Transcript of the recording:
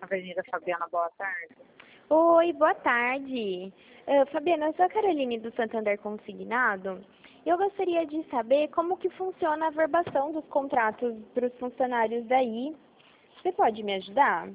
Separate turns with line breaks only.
Avenida Fabiana, boa tarde.
Oi, boa tarde. Fabiana, eu sou a Caroline do Santander Consignado. Eu gostaria de saber como que funciona a verbação dos contratos para os funcionários daí. Você pode me ajudar?